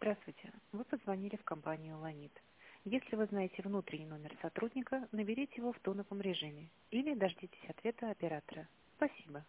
Здравствуйте. Вы позвонили в компанию «Ланит». Если вы знаете внутренний номер сотрудника, наберите его в тоновом режиме или дождитесь ответа оператора. Спасибо.